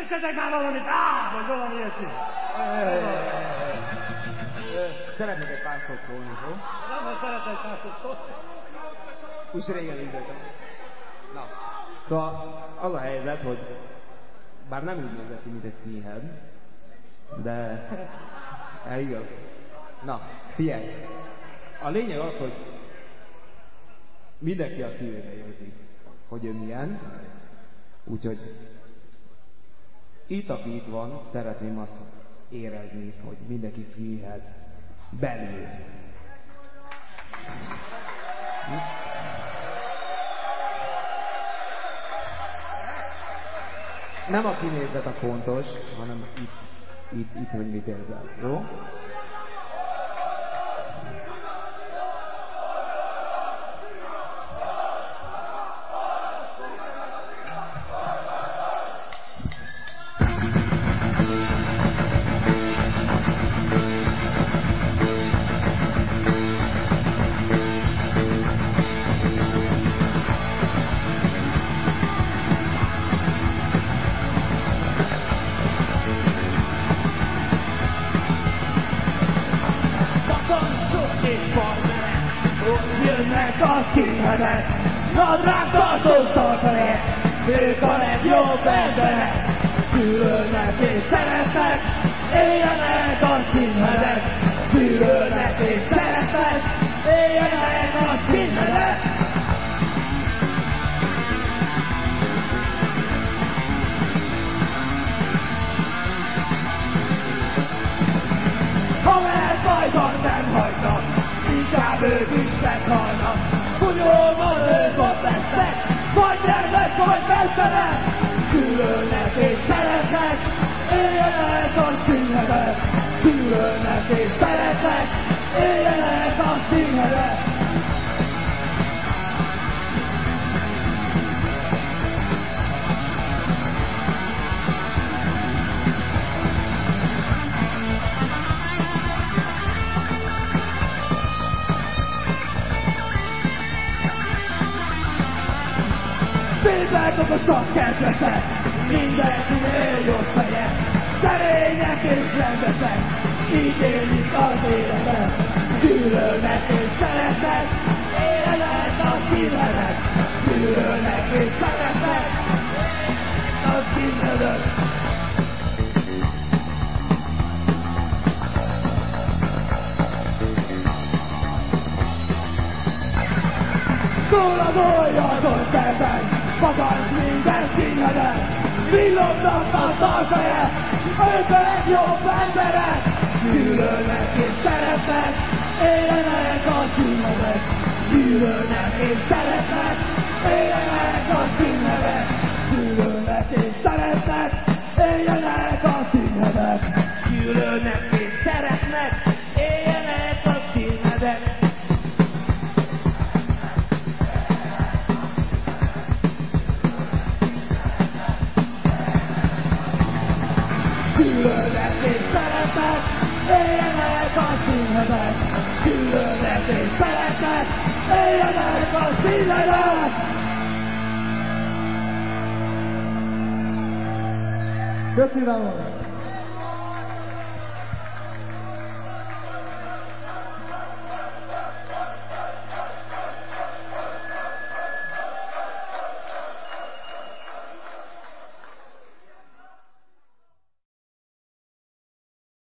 Énekeltek már valamit, vagy valami ilyesmi. Szeretnék egy pár szót szólni, jó? Nem, hogy szeretnék egy pár szót szólni. Úgy régen indultam. Na, szóval az a helyzet, hogy bár nem úgy nézett ki, mint egy skinhead, de igaz. Na, figyelj! A lényeg az, hogy mindenki a szívébe érzi, hogy ő milyen, úgyhogy itt, aki itt van, szeretném azt érezni, hogy mindenki skinhead belül. Nem a kinézet a fontos, hanem itt, hogy mit érzel, jó? Nadrág tartóztatják, ők a legjobb emberek, gyűlölnek és szeretnek, éljenek a skinheadek, gyűlölnek és szeretnek, éljenek a skinheadek. Ha elfajban nem hagynak, inkább ők is meghalnak. Bunyolban ők ott lesznek, vagy nyernek, vagy vesztenek. Gyűlölnek és szeretnek, éljenek a skinheadek. Gyűlölnek és szeretnek, éljenek a skinheadek. Szépek a szakkedvesek, mindenkinél jobb feje, szerények és rendesek, így élik az életet. Gyűlölnek és szeretnek, éljenek a skinheadek. Gyűlölnek és szeretnek, éljenek a skinheadek. Szól az olyan koncerten, magas minden skinheadek, villognak a tarfejek, ők a legjobb emberek. Gyűlölnek és szeretnek, éljenek a skinheadek. Gyűlölnek és szeretnek, éljenek a skinheadek. Gyűlölnek és szeretnek, éljenek a skinheadek. Gyűlölnek és szeretnek, éljenek a skinheadek. Gyűlölnek és szeretnek, éljenek a skinheadek. Gyűlölnek és szeretnek, éljenek a skinheadek. Köszönöm!